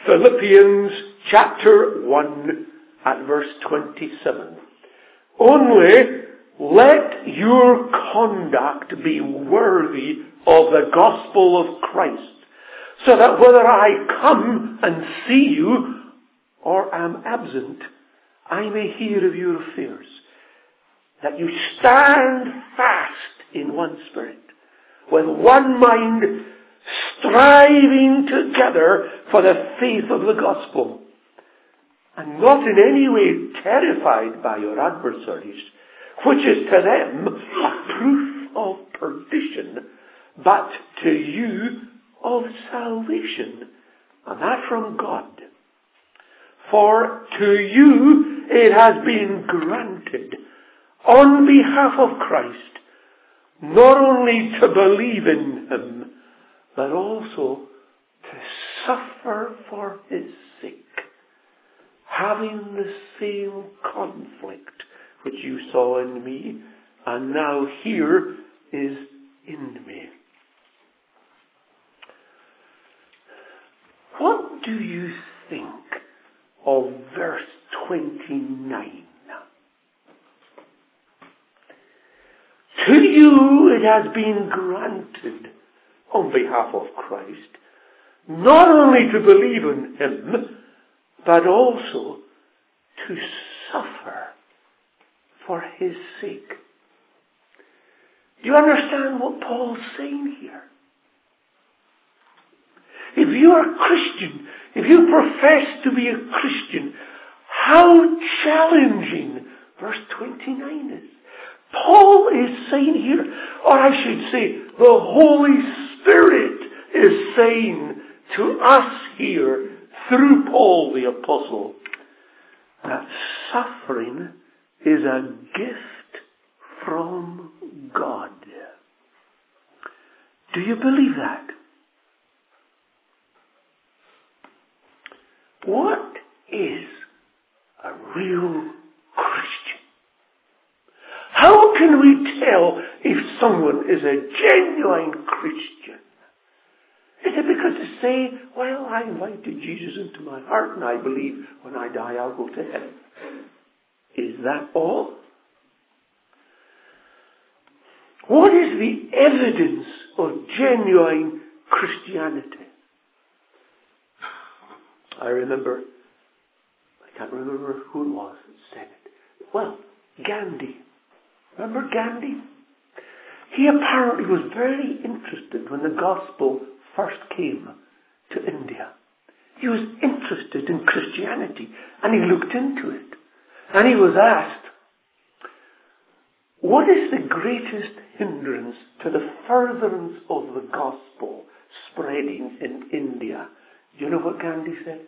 Philippians chapter 1 at verse 27. Only let your conduct be worthy of the gospel of Christ, so that whether I come and see you or am absent, I may hear of your affairs, that you stand fast in one spirit, with one mind, striving together for the faith of the gospel, and not in any way terrified by your adversaries, which is to them a proof of perdition, but to you of salvation, and that from God. For to you it has been granted, on behalf of Christ, not only to believe in Him, but also to suffer for His sake, having the same conflict which you saw in me, and now here is in me. What do you think of verse 29? To you it has been granted, on behalf of Christ, not only to believe in Him, but also to suffer for His sake. Do you understand what Paul's saying here? If you are a Christian, if you profess to be a Christian, how challenging verse 29 is. Paul is saying here, or I should say, the Holy Spirit is saying to us here, through Paul the Apostle, that suffering is a gift from God. Do you believe that? What is a real Christian? How can we tell if someone is a genuine Christian? Is it because they say, well, I invited Jesus into my heart and I believe when I die I'll go to heaven? Is that all? What is the evidence of genuine Christianity? I can't remember who it was that said it. Well, Gandhi. Remember Gandhi? He apparently was very interested when the gospel first came to India. He was interested in Christianity and he looked into it. And he was asked, what is the greatest hindrance to the furtherance of the gospel spreading in India? Do you know what Gandhi said?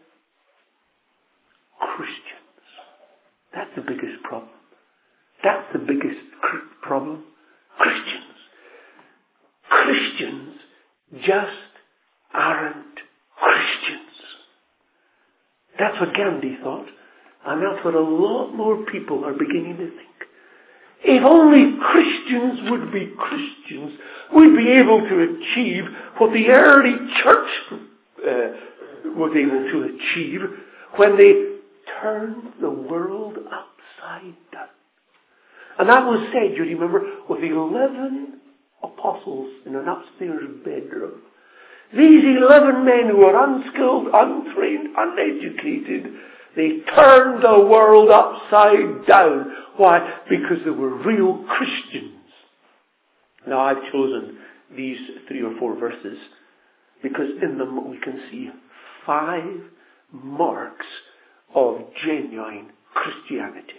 Christians. That's the biggest problem. That's the biggest problem. Christians. Christians just aren't Christians. That's what Gandhi thought. And that's what a lot more people are beginning to think. If only Christians would be Christians, we'd be able to achieve what the early church was able to achieve when they turned the world upside down. And that was said, you remember, with 11 apostles in an upstairs bedroom. These 11 men who were unskilled, untrained, uneducated, they turned the world upside down. Why? Because they were real Christians. Now I've chosen these 3 or 4 verses because in them we can see 5 marks of genuine Christianity.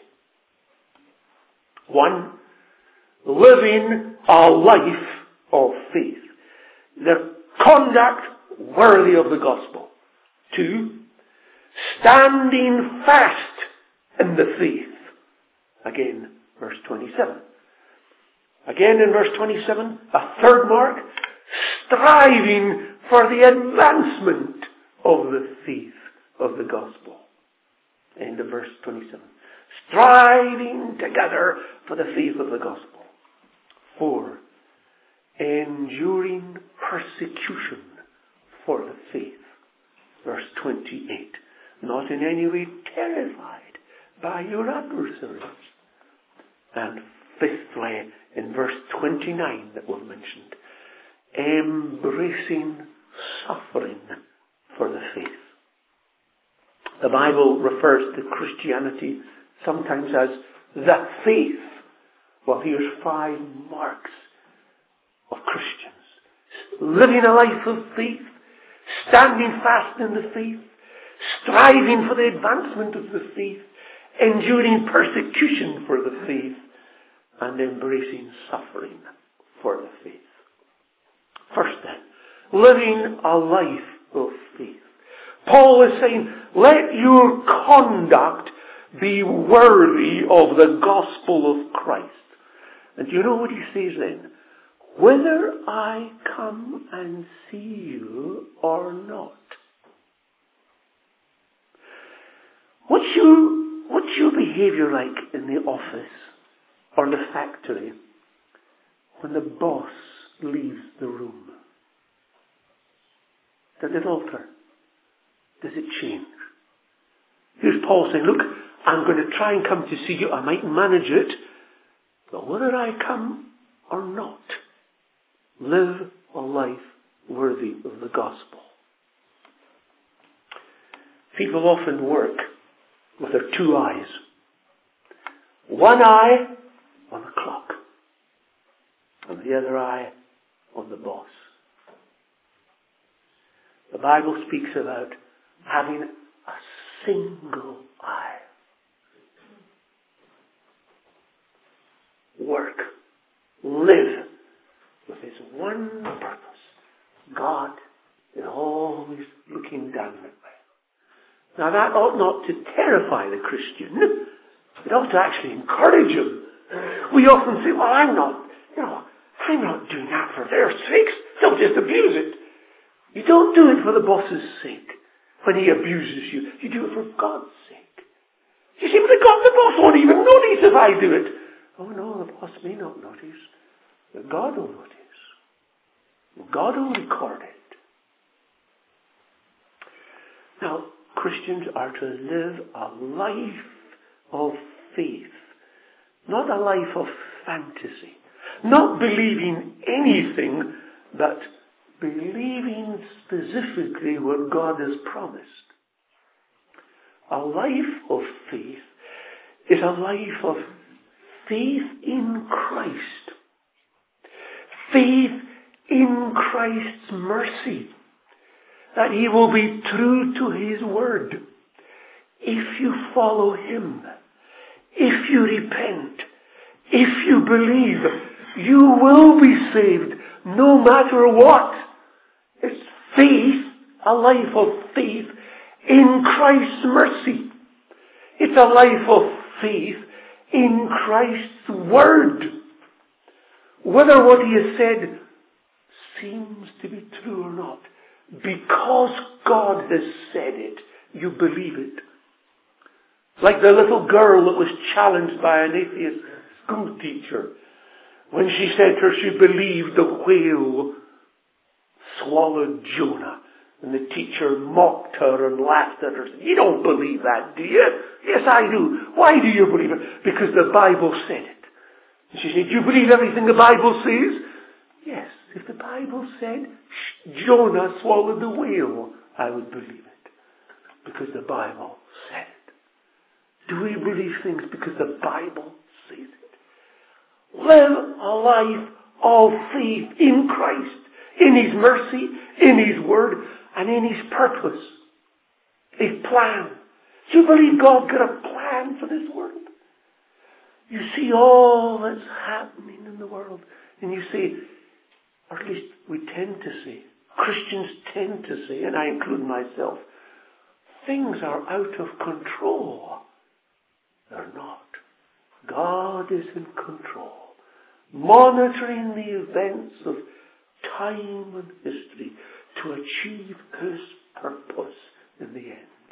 1, living a life of faith. Their conduct worthy of the gospel. 2, standing fast in the faith. Again, verse 27. Again in verse 27, a third mark, striving for the advancement of the faith of the gospel. End of verse 27. Striving together for the faith of the gospel. 4, enduring persecution for the faith. Verse 28. Not in any way terrified by your adversaries. And fifthly, in verse 29 that was mentioned, embracing suffering for the faith. The Bible refers to Christianity sometimes as the faith. Well, here's 5 marks of Christians. Living a life of faith, standing fast in the faith, striving for the advancement of the faith, enduring persecution for the faith, and embracing suffering for the faith. First then, living a life of faith. Paul is saying, let your conduct be worthy of the gospel of Christ. And do you know what he says then? Whether I come and see you or not. What's your behavior like in the office or the factory when the boss leaves the room? Does it alter? Does it change? Here's Paul saying, look, I'm going to try and come to see you. I might manage it. But whether I come or not, live a life worthy of the gospel. People often work with their 2 eyes. One eye on the clock, and the other eye on the boss. The Bible speaks about having a single eye. Work, live with his one purpose. God is always looking down that way. Now that ought not to terrify the Christian. It ought to actually encourage him. We often say, well, I'm not doing that for their sakes. They'll just abuse it. You don't do it for the boss's sake when he abuses you. You do it for God's sake. You see, but the boss won't even notice if I do it. Oh no, the boss may not notice. But God will notice. God will record it. Now, Christians are to live a life of faith. Not a life of fantasy. Not believing anything, but believing specifically what God has promised. A life of faith is a life of faith in Christ. Faith in Christ's mercy. That he will be true to his word. If you follow him, if you repent, if you believe, you will be saved no matter what. It's faith, a life of faith in Christ's mercy. It's a life of faith in Christ's word. Whether what he has said seems to be true or not, because God has said it, you believe it. Like the little girl that was challenged by an atheist school teacher when she said to her she believed the whale swallowed Jonah. And the teacher mocked her and laughed at her. You don't believe that, do you? Yes, I do. Why do you believe it? Because the Bible said it. And she said, do you believe everything the Bible says? Yes. If the Bible said Jonah swallowed the whale, I would believe it. Because the Bible said it. Do we believe things because the Bible says it? Live a life of faith in Christ, in his mercy, in his word, and in his purpose, his plan. Do you believe God got a plan for this world? You see all that's happening in the world, and you say, or at least we tend to say, Christians tend to say, and I include myself, things are out of control. They're not. God is in control, monitoring the events of time and history to achieve his purpose in the end.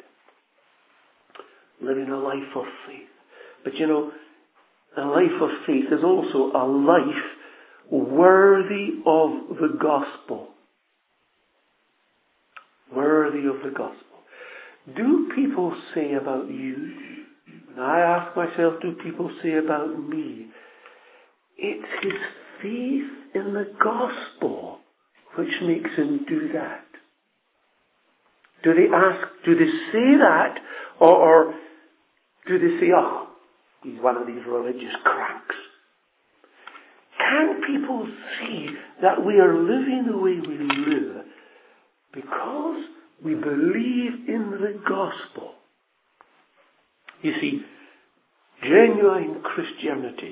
Living a life of faith. But you know, a life of faith is also a life worthy of the gospel. Worthy of the gospel. do people say about you? And I ask myself, do people say about me? It's his faith in the gospel which makes him do that. Do they say that? Or do they say, oh, he's one of these religious cranks? Can people see that we are living the way we live because we believe in the gospel? You see, genuine Christianity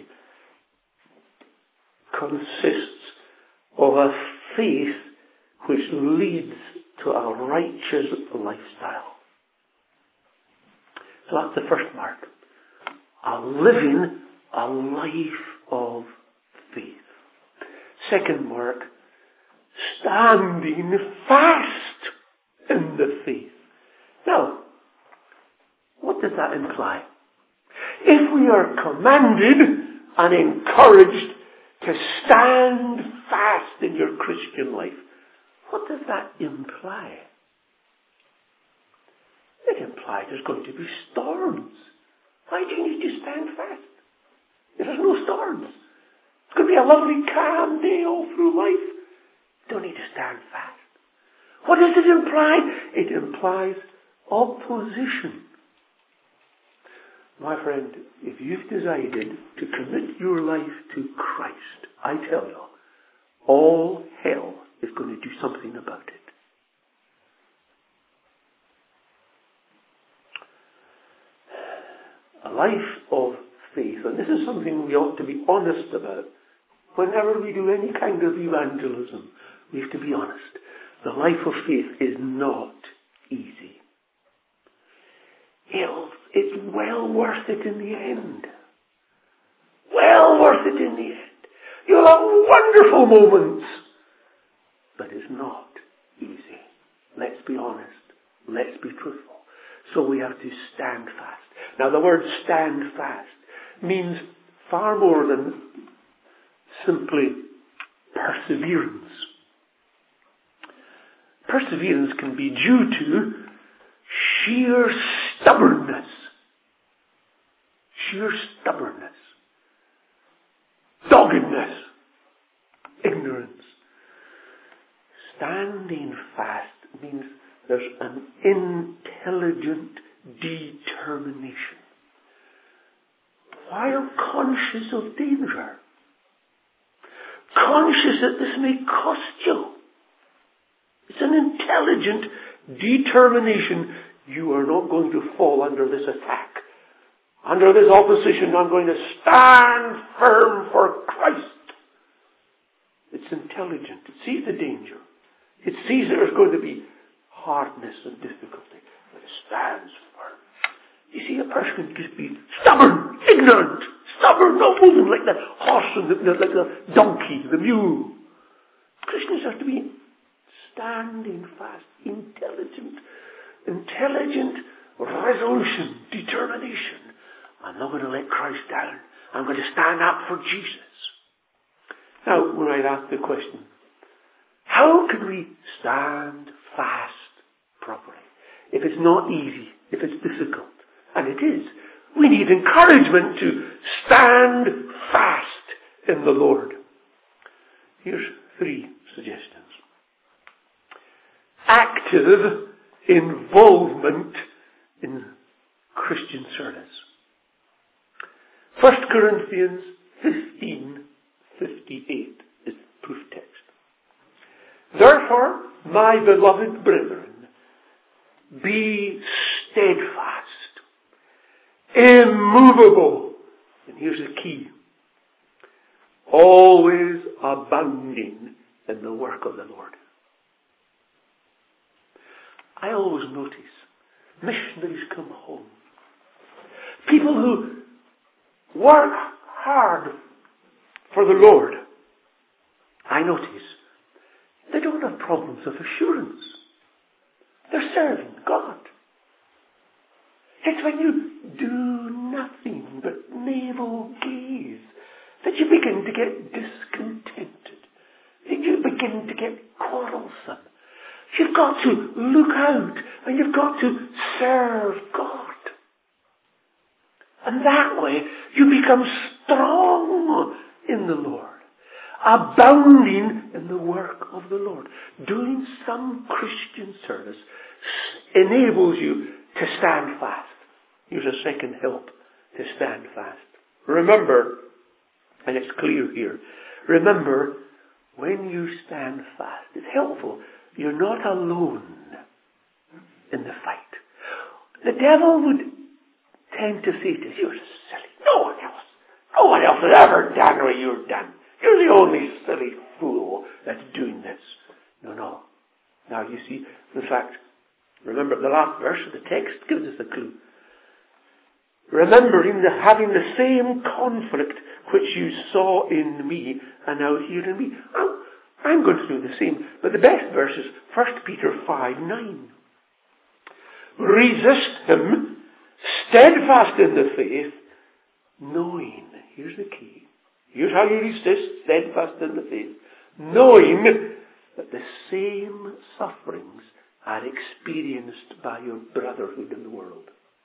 consists of a faith which leads to a righteous lifestyle. So that's the first mark. Living a life of faith. Second mark, standing fast in the faith. Now, what does that imply? If we are commanded and encouraged to stand fast in your Christian life, what does that imply? It implies there's going to be storms. Why do you need to stand fast? There's no storms. It's going to be a lovely calm day all through life. You don't need to stand fast. What does it imply? It implies opposition. My friend, if you've decided to commit your life to Christ, I tell you, all hell is going to do something about it. A life of faith, and this is something we ought to be honest about. Whenever we do any kind of evangelism, we have to be honest. The life of faith is not easy. It's well worth it in the end. Well worth it in the end. You'll have wonderful moments. But it's not easy. Let's be honest. Let's be truthful. So we have to stand fast. Now the word stand fast means far more than simply perseverance. Perseverance can be due to sheer stubbornness. Sheer stubbornness. Doggedness. Ignorance. Standing fast means there's an intelligent determination. While conscious of danger. Conscious that this may cost you. It's an intelligent determination. You are not going to fall under this attack. Under this opposition, I'm going to stand firm for Christ. It's intelligent. It sees the danger. It sees there's going to be hardness and difficulty. But it stands firm. You see, a person can just be stubborn, ignorant, stubborn, not moving like the horse and like the donkey, the mule. Christians have to be standing fast, intelligent resolution, determination. I'm not going to let Christ down. I'm going to stand up for Jesus. Now, when I ask the question, how can we stand fast properly? If it's not easy, if it's difficult, and it is, we need encouragement to stand fast in the Lord. Here's 3 suggestions. Active involvement in Christian service. 1 Corinthians 15:58 is the proof text. Therefore, my beloved brethren, be steadfast, immovable, and here's the key, always abounding in the work of the Lord. I always notice missionaries come home. People who work hard for the Lord. I notice they don't have problems of assurance. They're serving God. It's when you do nothing but navel gaze that you begin to get discontented. That you begin to get quarrelsome. You've got to look out and you've got to serve God. And that way you become strong in the Lord, abounding in the work of the Lord. Doing some Christian service enables you to stand fast. Here's a second help to stand fast. Remember, and it's clear here, remember, when you stand fast, it's helpful. You're not alone in the fight. The devil would tend to say to you, you're silly. No one else has ever done what you've done. You're the only silly fool that's doing this. No. Now you see, in fact, remember the last verse of the text gives us a clue. Remembering having the same conflict which you saw in me and now here in me. I'm going to do the same. But the best verse is 1 Peter 5:9. Resist him, steadfast in the faith, knowing, here's the key, here's how you resist, steadfast in the faith, knowing that the same sufferings are experienced by your brotherhood in the world.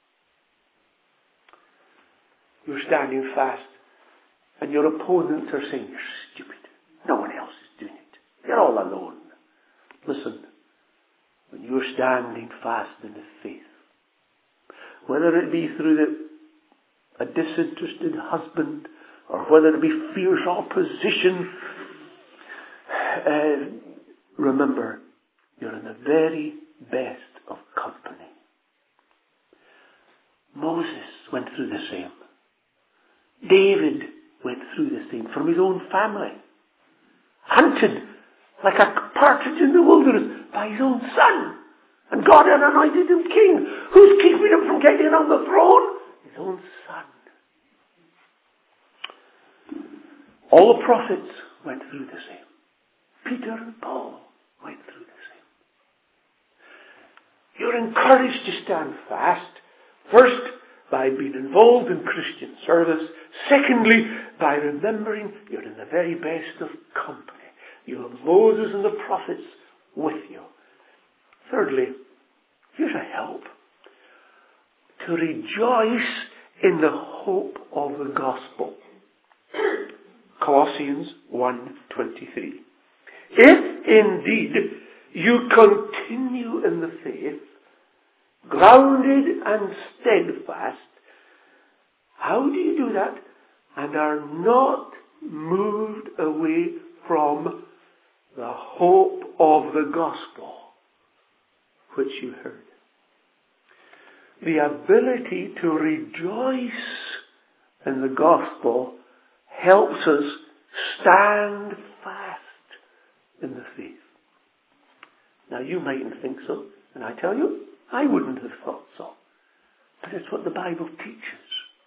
You're standing fast, and your opponents are saying, you're stupid. No one else is doing it. You're all alone. Listen, when you're standing fast in the faith, whether it be through a disinterested husband, or whether it be fierce opposition, remember, you're in the very best of company. Moses went through the same. David went through the same from his own family. Hunted like a partridge in the wilderness by his own son. And God had anointed him king. Who's keeping him from getting on the throne? His own son. All the prophets went through the same. Peter and Paul went through the same. You're encouraged to stand fast. First, by being involved in Christian service. Secondly, by remembering you're in the very best of company. You have Moses and the prophets with you. Thirdly, here's a help. To rejoice in the hope of the gospel. Colossians 1:23. If indeed you continue in the faith, grounded and steadfast, how do you do that? And are not moved away from the hope of the gospel which you heard. The ability to rejoice in the gospel helps us stand fast in the faith. Now you mightn't think so, and I tell you, I wouldn't have thought so. But it's what the Bible teaches.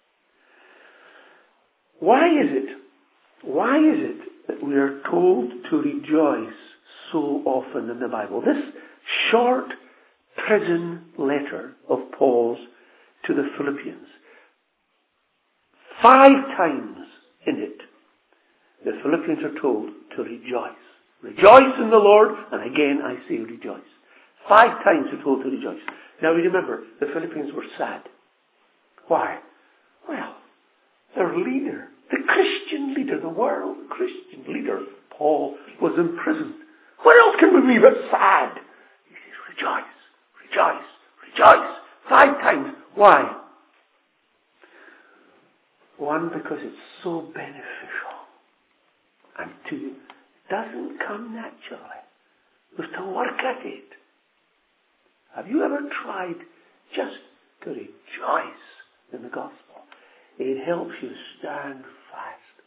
Why is it that we are told to rejoice so often in the Bible? This short prison letter of Paul's to the Philippians. 5 times in it, the Philippians are told to rejoice. Rejoice in the Lord, and again I say rejoice. 5 times we're told to rejoice. Now remember, the Philippians were sad. Why? Well, their leader, the Christian leader, the world Christian leader, Paul, was imprisoned. What else can we be but sad? He says, rejoice, rejoice, rejoice. 5 times. Why? 1, because it's so beneficial. And 2, it doesn't come naturally. We have to work at it. Have you ever tried just to rejoice in the gospel? It helps you stand fast.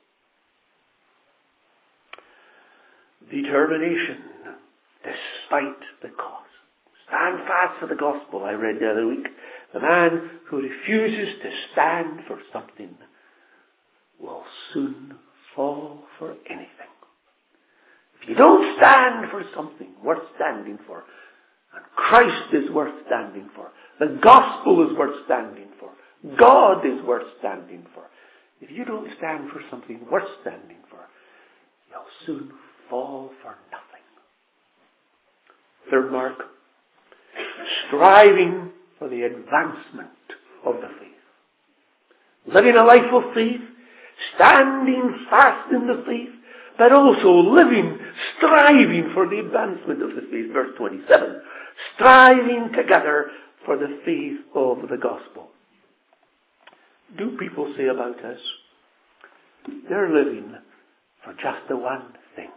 Determination, despite the cost. Stand fast for the gospel, I read the other week. The man who refuses to stand for something will soon fall for anything. If you don't stand for something worth standing for, and Christ is worth standing for, the gospel is worth standing for, God is worth standing for. If you don't stand for something worth standing for, you'll soon fall for nothing. Third mark. Striving for the advancement of the faith. Living a life of faith, standing fast in the faith, but also striving for the advancement of the faith. Verse 27. Striving together for the faith of the gospel. Do people say about us, they're living for just the one thing?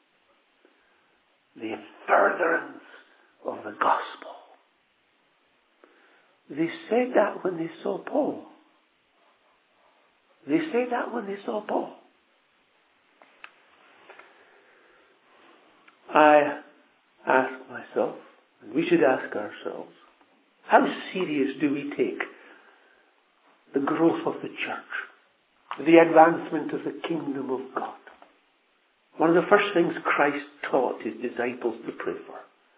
The furtherance of the gospel. They said that when they saw Paul. They said that when they saw Paul. I ask myself, and we should ask ourselves, how serious do we take the growth of the church, the advancement of the kingdom of God? One of the first things Christ taught his disciples to pray for.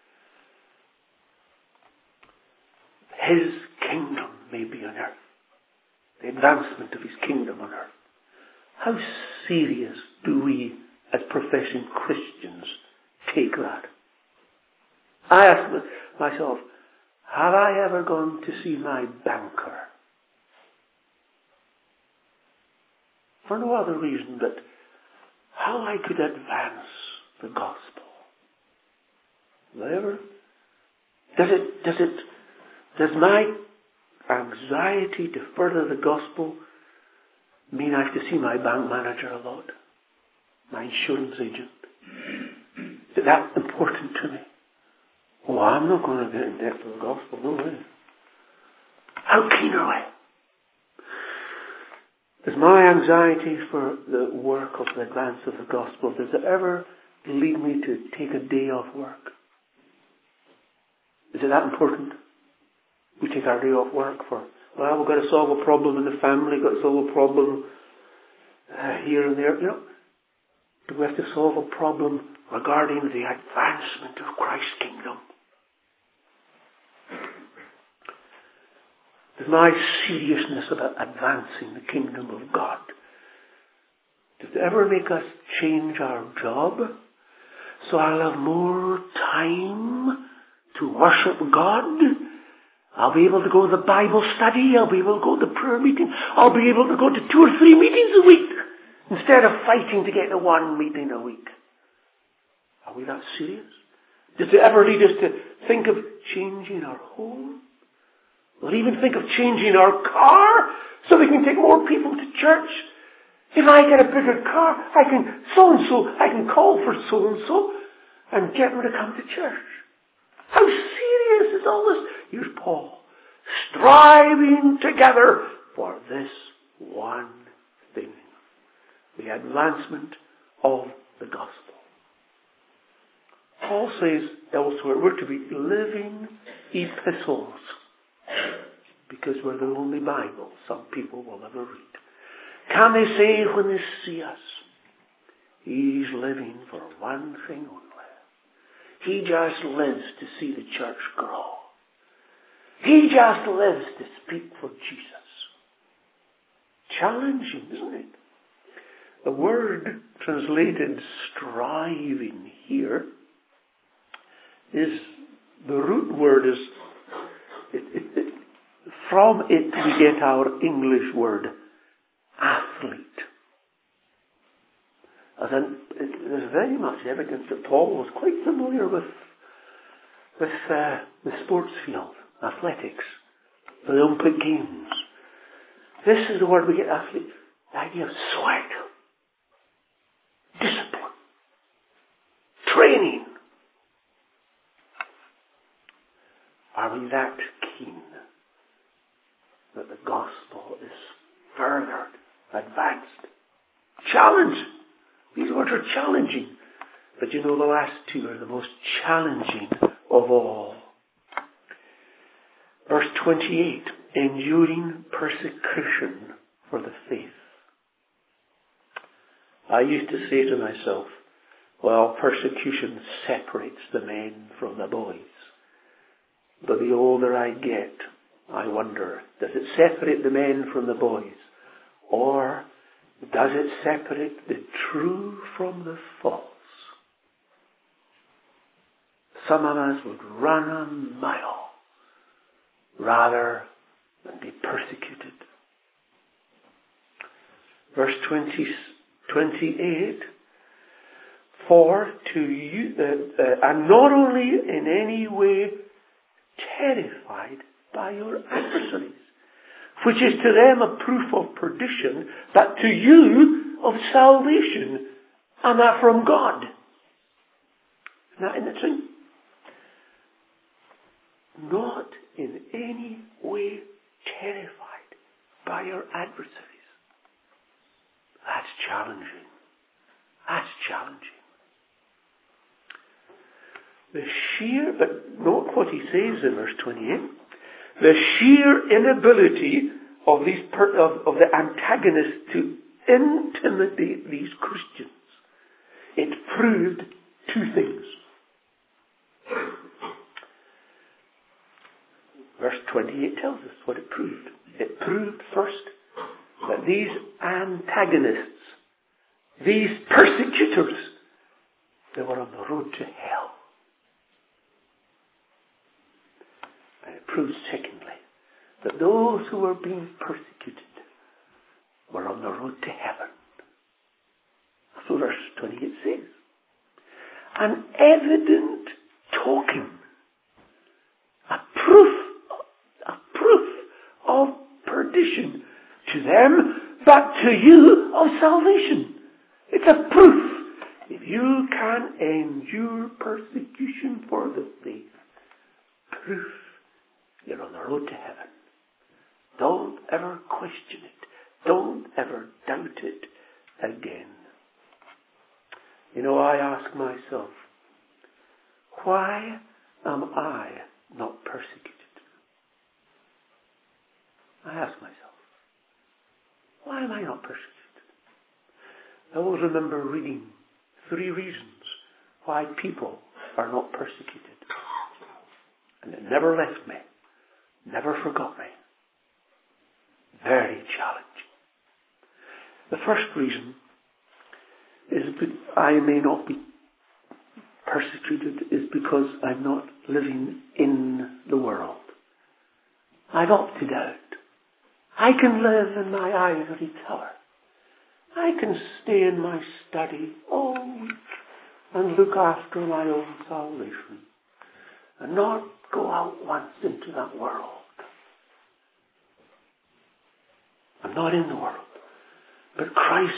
His kingdom may be on earth. The advancement of his kingdom on earth. How serious do we, as professing Christians, take that? I ask myself, have I ever gone to see my banker? For no other reason but how I could advance the gospel. Whatever. Does my anxiety to further the gospel mean I have to see my bank manager a lot? My insurance agent? Is that important to me? Oh, I'm not going to get in debt for the gospel, no way. How keen are we? Does my anxiety for the work of the advance of the gospel, does it ever lead me to take a day off work? Is it that important? We take our day off work for, well, we've got to solve a problem in the family, got to solve a problem here and there. Do we have to solve a problem regarding the advancement of Christ's kingdom? Does my seriousness about advancing the kingdom of God, does it ever make us change our job so I'll have more time to worship God? I'll be able to go to the Bible study. I'll be able to go to the prayer meeting. I'll be able to go to 2 or 3 meetings a week instead of fighting to get to 1 meeting a week. Are we that serious? Does it ever lead us to think of changing our home? Or even think of changing our car so we can take more people to church? If I get a bigger car, I can call for so-and-so and get them to come to church. How serious is all this? Here's Paul, striving together for this one thing, the advancement of the gospel. Paul says elsewhere, we're to be living epistles, because we're the only Bible some people will ever read. Can they say when they see us, he's living for one thing only? He just lives to see the church grow. He just lives to speak for Jesus. Challenging, isn't it? The word translated striving here is, the root word is, from it we get our English word, athlete. There's very much evidence that Paul was quite familiar with the sports field, athletics, the Olympic Games. This is the word we get, athlete. The idea of sweat, discipline, training. Are we that keen that the gospel is furthered, advanced, challenged? These words are challenging. But the last two are the most challenging of all. Verse 28, enduring persecution for the faith. I used to say to myself, well, persecution separates the men from the boys. But the older I get, I wonder, does it separate the men from the boys? Or does it separate the true from the false? some of us would run a mile rather than be persecuted. Verse 28, for to you, and not only in any way terrified by your adversaries, which is to them a proof of perdition, but to you of salvation, and that from God. Isn't that interesting? Not in any way terrified by your adversaries. That's challenging. That's challenging. But note what he says in verse 28. The sheer inability of the antagonists to intimidate these Christians. It proved two things. Verse 28 tells us what it proved. It proved first that these antagonists, these persecutors, they were on the road to hell. And it proves secondly that those who were being persecuted were on the road to heaven. That's what verse 28 says. An evident token, a proof of perdition to them, but to you of salvation. It's a proof. If you can endure persecution for the faith, proof you're on the road to heaven. Don't ever question it. Don't ever doubt it again. You know, I ask myself, why am I not persecuted? I ask myself, why am I not persecuted? I always remember reading 3 reasons why people are not persecuted. And it never left me, never forgot me. Very challenging. The first reason is that I may not be persecuted is because I'm not living in the world. I've opted out. I can live in my ivory tower. I can stay in my study all week and look after my own salvation and not go out once into that world. I'm not in the world. But Christ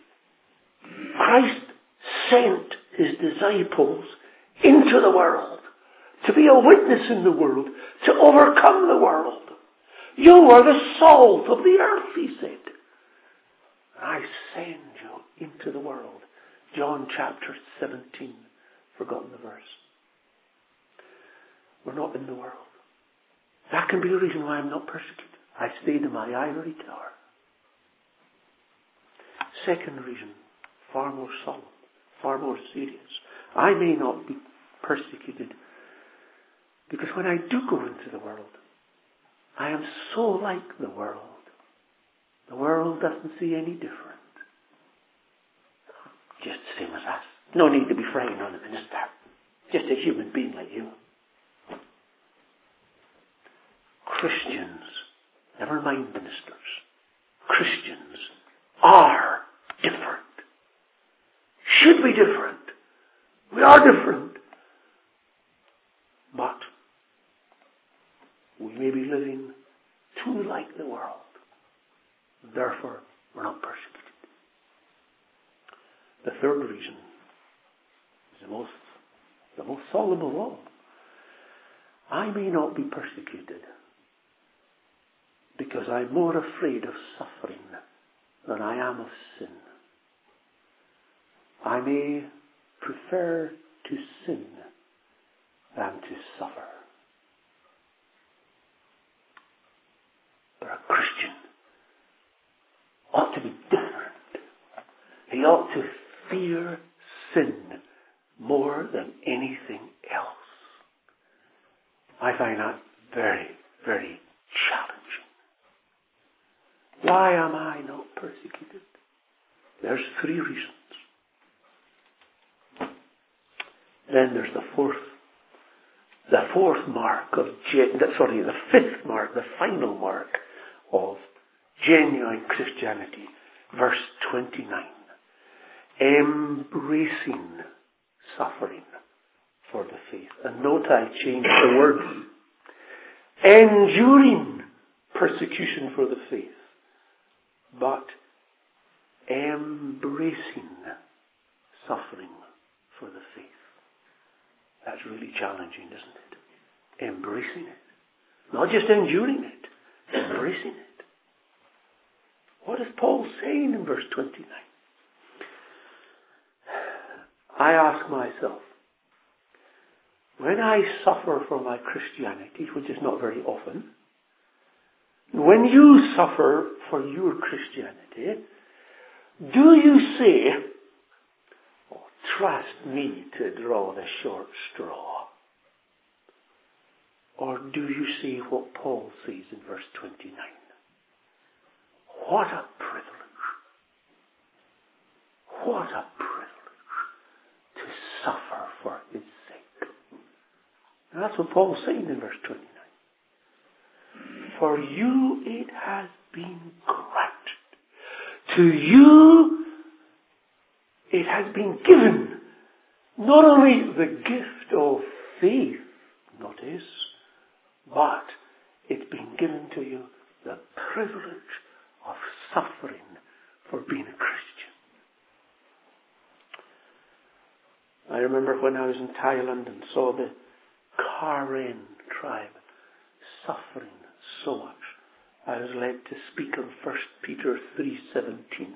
sent his disciples into the world to be a witness in the world, to overcome the world. You are the salt of the earth, he said. I send you into the world. John chapter 17. Forgotten the verse. We're not in the world. That can be a reason why I'm not persecuted. I stayed in my ivory tower. Second reason, far more solemn, far more serious. I may not be persecuted because when I do go into the world, I am so like the world. The world doesn't see any different. Just the same as us. No need to be frightened on the minister. Just a human being like you. Christians, never mind ministers, Christians are different. Should be different. We are different. But we may be living too like the world. Therefore, we're not persecuted. The third reason is the most solemn of all. I may not be persecuted because I'm more afraid of suffering than I am of sin. I may prefer to sin than to suffer. But a Christian ought to be different. He ought to fear sin more than anything else. I find that very, very challenging. Why am I not persecuted? There's 3 reasons. Then there's the fourth the fifth mark, the final mark of genuine Christianity. Verse 29. Embracing suffering for the faith. And note I changed the word. Enduring persecution for the faith. But embracing suffering for the faith. That's really challenging, isn't it? Embracing it. Not just enduring it. Embracing it. What is Paul saying in verse 29? I ask myself, when I suffer for my Christianity, which is not very often, when you suffer for your Christianity, do you say, oh, trust me to draw the short straw? Or do you say what Paul says in verse 29? What a privilege. What a privilege to suffer for his sake. And that's what Paul's saying in verse 29. For you it has been granted. To you it has been given not only the gift of faith, notice, but it's been given to you the privilege of suffering for being a Christian. I remember when I was in Thailand and saw the Karen tribe suffering so much, I was led to speak on 1 Peter 3:17.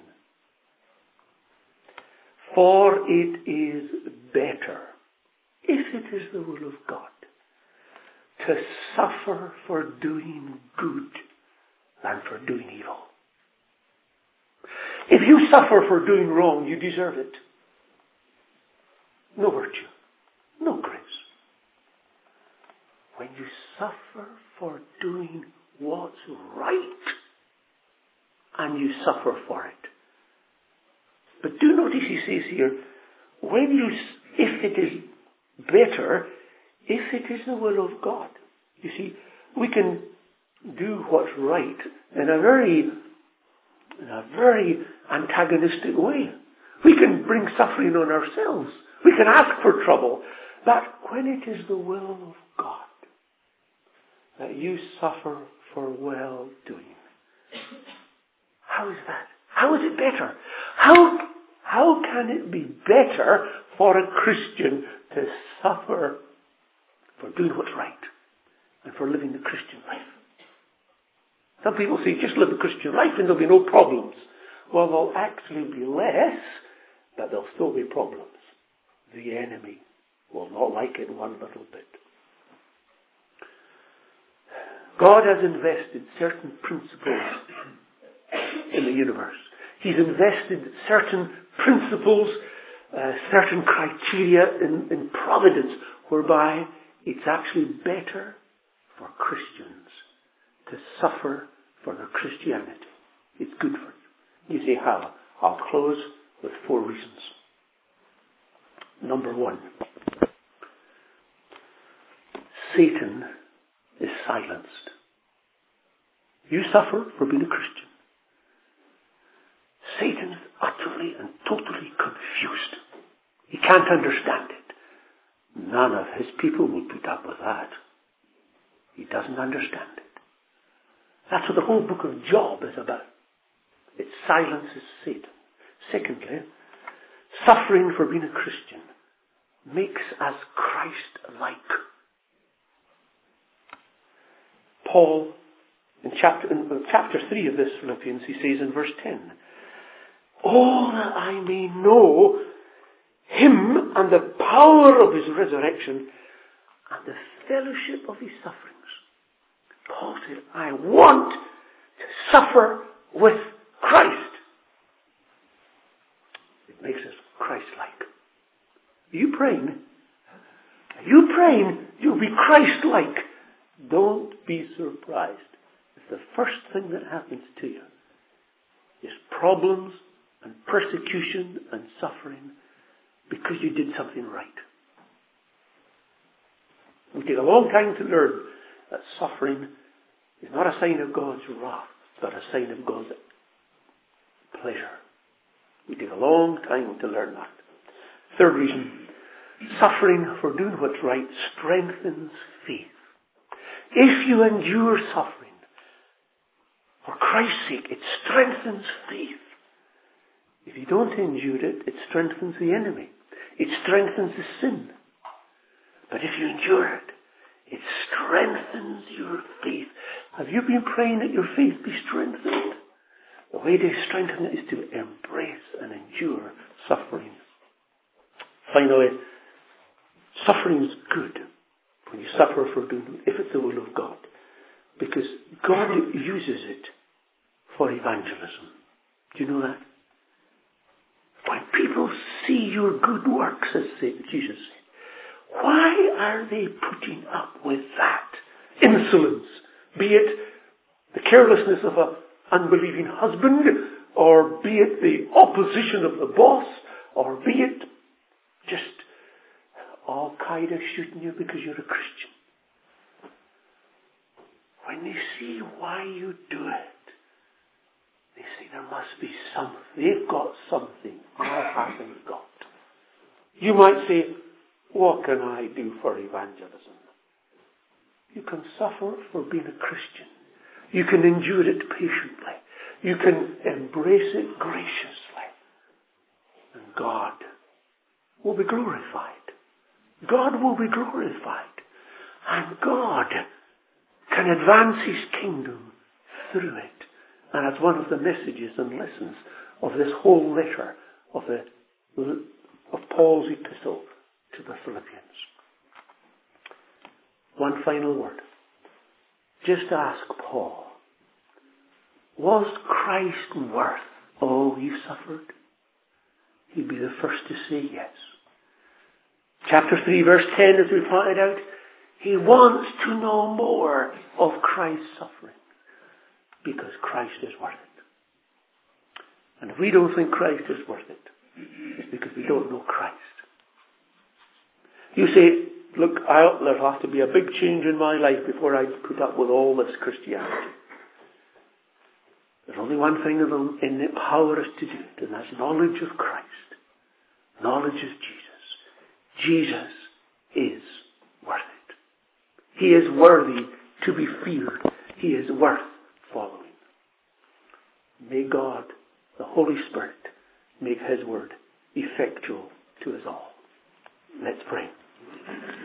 For it is better, if it is the will of God, to suffer for doing good than for doing evil. If you suffer for doing wrong, you deserve it. No virtue, no grace. When you suffer for doing what's right, and you suffer for it. But do notice he says here, if it is better, if it is the will of God. You see, we can do what's right in a very antagonistic way. We can bring suffering on ourselves. We can ask for trouble. But when it is the will of God that you suffer for well-doing, how is that? How is it better? How can it be better for a Christian to suffer for doing what's right and for living the Christian life? Some people say, just live the Christian life and there'll be no problems. Well, there'll actually be less, but there'll still be problems. The enemy will not like it one little bit. God has invested certain principles in the universe. He's invested certain principles, certain criteria in providence, whereby it's actually better for Christians to suffer for their Christianity. It's good for you. You say, how? I'll close with 4 reasons. Number 1, Satan is silenced. You suffer for being a Christian. Satan is utterly and totally confused. He can't understand it. None of his people will put up with that. He doesn't understand it. That's what the whole book of Job is about. It silences Satan. Secondly, suffering for being a Christian makes us Christ-like. Paul, in chapter 3 of this Philippians, he says in verse 10, oh, that I may know him and the power of his resurrection and the fellowship of his sufferings. Paul said, I want to suffer with Christ. It makes us Christ-like. Are you praying? Are you praying you'll be Christ-like? Don't be surprised if the first thing that happens to you is problems and persecution and suffering because you did something right. We take a long time to learn that suffering is not a sign of God's wrath, but a sign of God's pleasure. We take a long time to learn that. Third reason, suffering for doing what's right strengthens faith. If you endure suffering for Christ's sake, it strengthens faith. If you don't endure it, it strengthens the enemy. It strengthens the sin. But if you endure it, it strengthens your faith. Have you been praying that your faith be strengthened? The way to strengthen it is to embrace and endure suffering. Finally, suffering is good when you suffer for doing it, if it's the will of God. Because God uses it for evangelism. Do you know that? When people see your good works, as Jesus said, why are they putting up with that insolence? Be it the carelessness of an unbelieving husband, or be it the opposition of the boss, or be it just Al-Qaeda shooting you because you're a Christian. When they see why you do it, they say there must be something. They've got something I haven't got. You might say, what can I do for evangelism? You can suffer for being a Christian. You can endure it patiently. You can embrace it graciously. And God will be glorified. God will be glorified. And God can advance His kingdom through it. And that's one of the messages and lessons of this whole letter of Paul's epistle to the Philippians. One final word. Just ask Paul, was Christ worth all you suffered? He'd be the first to say yes. Chapter 3, verse 10, as we pointed out, he wants to know more of Christ's suffering because Christ is worth it. And if we don't think Christ is worth it, it's because we don't know Christ. You say, look, there has to be a big change in my life before I put up with all this Christianity. There's only one thing in the power us to do it, and that's knowledge of Christ. Knowledge of Jesus. Jesus is worth it. He is worthy to be feared. He is worth following. May God, the Holy Spirit, make His word effectual to us all. Let's pray.